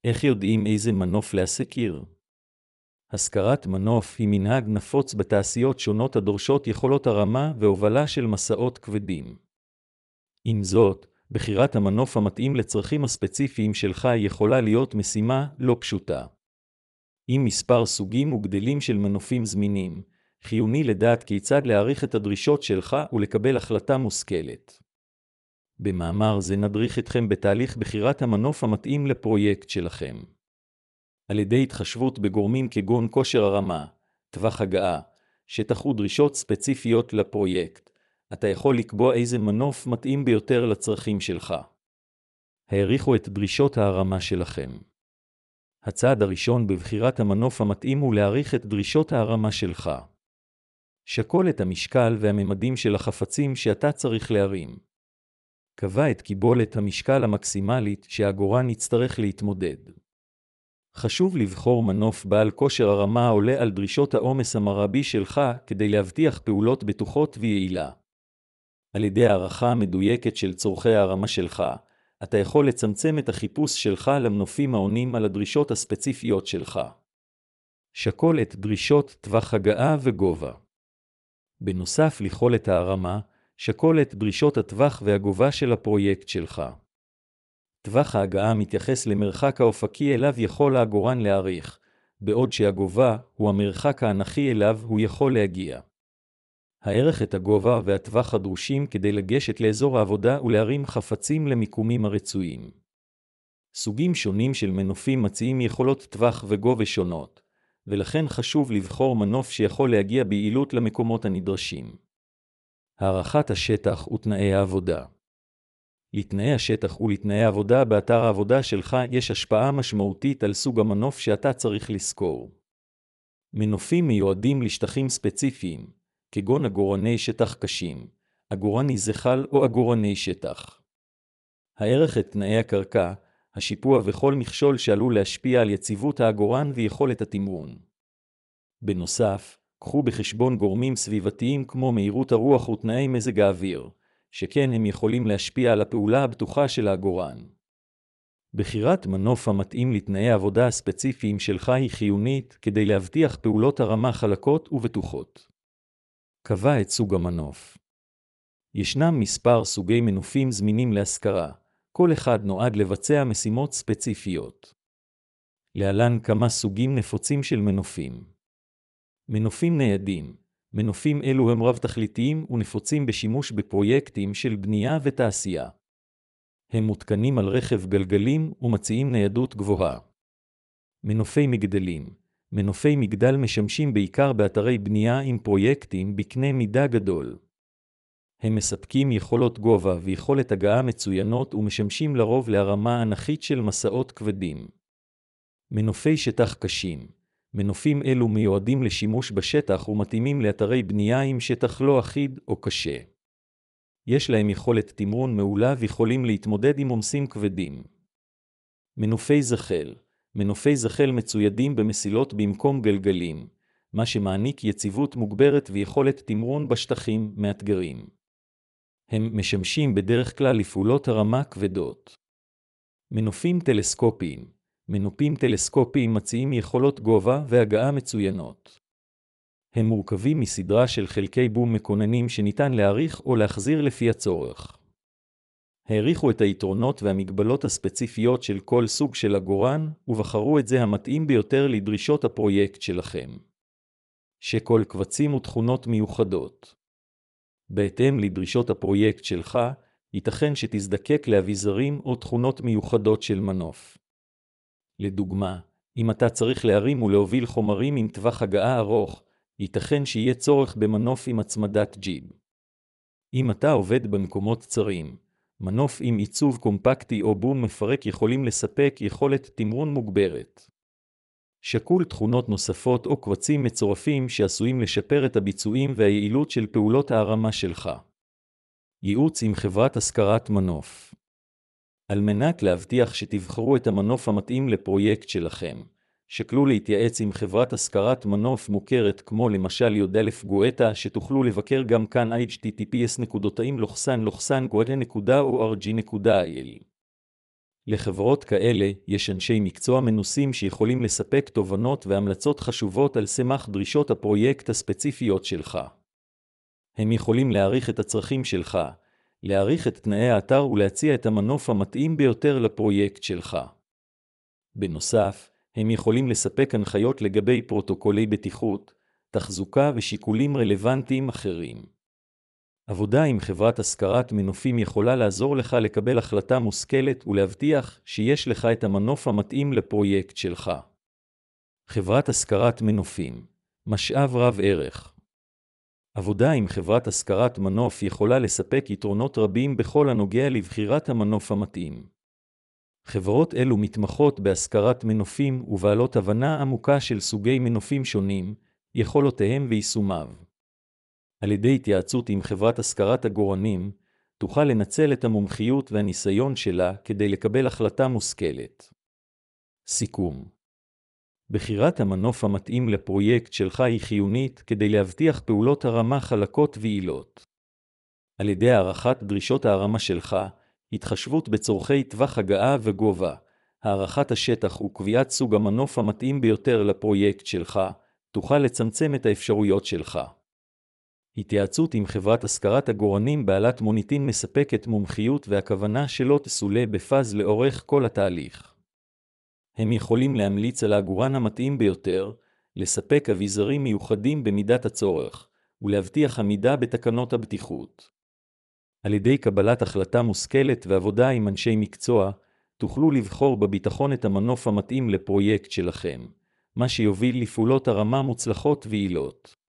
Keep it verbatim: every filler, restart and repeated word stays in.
איך יודעים איזה מנוף להשכיר? השכרת מנוף היא מנהג נפוץ בתעשיות שונות הדורשות יכולות הרמה והובלה של מסעות כבדים. עם זאת, בחירת המנוף המתאים לצרכים הספציפיים שלך יכולה להיות משימה לא פשוטה. עם מספר סוגים וגדלים של מנופים זמינים, חיוני לדעת כיצד להעריך את הדרישות שלך ולקבל החלטה מושכלת. במאמר זה נדריך אתכם בתהליך בחירת המנוף המתאים לפרויקט שלכם. על ידי התחשבות בגורמים כגון כושר הרמה, טווח הגעה, שטח ודרישות ספציפיות לפרויקט, אתה יכול לקבוע איזה מנוף מתאים ביותר לצרכים שלך. העריכו את דרישות הרמה שלכם. הצעד הראשון בבחירת המנוף המתאים הוא להעריך את דרישות הרמה שלך. שקול את המשקל והממדים של החפצים שאתה צריך להרים. קבע את קיבולת המשקל המקסימלית שהעגורן יצטרך להתמודד. חשוב לבחור מנוף בעל כושר הרמה העולה על דרישות העומס המרבי שלך כדי להבטיח פעולות בטוחות ויעילה. על ידי הערכה המדויקת של צורכי הרמה שלך, אתה יכול לצמצם את החיפוש שלך למנופים העונים על הדרישות הספציפיות שלך. שקול את דרישות טווח הגעה וגובה. בנוסף ליכולת הרמה, שקול את דרישות הטווח והגובה של הפרויקט שלך. טווח ההגעה מתייחס למרחק האופקי אליו יכול העגורן להעריך, בעוד שהגובה הוא המרחק האנכי אליו הוא יכול להגיע. הערך את הגובה והטווח הדרושים כדי לגשת לאזור העבודה ולהרים חפצים למיקומים הרצויים. סוגים שונים של מנופים מציעים יכולות טווח וגובה שונות, ולכן חשוב לבחור מנוף שיכול להגיע ביעילות למקומות הנדרשים. הערכת השטח ותנאי העבודה. לתנאי השטח ולתנאי העבודה באתר העבודה שלך יש השפעה משמעותית על סוג המנוף שאתה צריך לזכור. מנופים מיועדים לשטחים ספציפיים, כגון עגורני שטח קשים, עגורני זחל או עגורני שטח. הערך את תנאי הקרקע, השיפוע וכל מכשול שעלול להשפיע על יציבות העגורן ויכולת התמרון. בנוסף, קחו בחשבון גורמים סביבתיים כמו מהירות הרוח ותנאי מזג האוויר, שכן הם יכולים להשפיע על הפעולה הבטוחה של העגורן. בחירת מנוף המתאים לתנאי העבודה הספציפיים שלך היא חיונית כדי להבטיח פעולות הרמה חלקות ובטוחות. קבע את סוג המנוף. ישנם מספר סוגי מנופים זמינים להשכרה, כל אחד נועד לבצע משימות ספציפיות. להלן כמה סוגים נפוצים של מנופים. מנופים ניידים. מנופים אלו הם רב-תכליתיים ונפוצים בשימוש בפרויקטים של בנייה ותעשייה. הם מותקנים על רכב גלגלים ומציעים ניידות גבוהה. מנופי מגדלים. מנופי מגדל משמשים בעיקר באתרי בנייה עם פרויקטים בקנה מידה גדול. הם מספקים יכולות גובה ויכולת הגעה מצוינות ומשמשים לרוב להרמה אנכית של מסעות כבדים. מנופי שטח קשים. מנופים אלו מיועדים לשימוש בשטח ומתאימים לאתרי בנייה עם שטח לא אחיד או קשה. יש להם יכולת תמרון מעולה ויכולים להתמודד עם עומסים כבדים. מנופי זחל. מנופי זחל מצוידים במסילות במקום גלגלים, מה שמעניק יציבות מוגברת ויכולת תמרון בשטחים מאתגרים. הם משמשים בדרך כלל לפעולות הרמה כבדות. מנופים טלסקופיים. מנופים טלסקופיים מציעים יכולות גובה והגעה מצוינות. הם מורכבים מסדרה של חלקי בום מקוננים שניתן להעריך או להחזיר לפי הצורך. העריכו את היתרונות והמגבלות הספציפיות של כל סוג של עגורן ובחרו את זה המתאים ביותר לדרישות הפרויקט שלכם. שכל קבצים ותכונות מיוחדות. בהתאם לדרישות הפרויקט שלך, ייתכן שתזדקק לאביזרים או תכונות מיוחדות של מנוף. לדוגמה, אם אתה צריך להרים ולהוביל חומרים עם טווח הגעה ארוך, ייתכן שיהיה צורך במנוף עם הצמדת ג'יב. אם אתה עובד במקומות צרים, מנוף עם עיצוב קומפקטי או בום מפרק יכולים לספק יכולת תמרון מוגברת. שקול תכונות נוספות או קבצים מצורפים שעשויים לשפר את הביצועים והיעילות של פעולות ההרמה שלך. ייעוץ עם חברת השכרת מנוף. על מנת להבטיח שתבחרו את המנוף המתאים לפרויקט שלכם, שקלו להתייעץ עם חברת השכרת מנוף מוכרת כמו למשל יודלף גואטה שתוכלו לבקר גם כאן אייץ' טי טי פי אס נקודה טעים לוחסן לוחסן גואטה נקודה או אר ג'י נקודה איי אל. לחברות כאלה יש אנשי מקצוע מנוסים שיכולים לספק תובנות והמלצות חשובות על סמך דרישות הפרויקט הספציפיות שלך. הם יכולים להעריך את הצרכים שלך, להעריך את תנאי האתר ולהציע את המנוף המתאים ביותר לפרויקט שלך. בנוסף, הם יכולים לספק הנחיות לגבי פרוטוקולי בטיחות, תחזוקה ושיקולים רלוונטיים אחרים. עבודה עם חברת השכרת מנופים יכולה לעזור לך לקבל החלטה מושכלת ולהבטיח שיש לך את המנוף המתאים לפרויקט שלך. חברת השכרת מנופים, משאב רב ערך. עבודה עם חברת השכרת מנוף יכולה לספק יתרונות רבים בכל הנוגע לבחירת המנוף המתאים. חברות אלו מתמחות בהשכרת מנופים ובעלות הבנה עמוקה של סוגי מנופים שונים, יכולותיהם ויישומיו. על ידי התייעצות עם חברת השכרת עגורנים, תוכל לנצל את המומחיות והניסיון שלה כדי לקבל החלטה מושכלת. סיכום. בחירת המנוף המתאים לפרויקט שלך היא חיונית כדי להבטיח פעולות הרמה חלקות ויעילות. על ידי הערכת דרישות ההרמה שלך, התחשבות בצורכי טווח הגעה וגובה, הערכת השטח וקביעת סוג המנוף המתאים ביותר לפרויקט שלך, תוכל לצמצם את האפשרויות שלך. התייעצות עם חברת השכרת עגורנים בעלת מוניטין מספקת מומחיות והכוונה שלא תסולה בפז לאורך כל התהליך. הם יכולים להמליץ על העגורן המתאים ביותר, לספק אביזרים מיוחדים במידת הצורך, ולהבטיח עמידה בתקנות הבטיחות. על ידי קבלת החלטה מושכלת ועבודה עם אנשי מקצוע, תוכלו לבחור בביטחון את המנוף המתאים לפרויקט שלכם, מה שיוביל לפעולות הרמה מוצלחות ויעילות.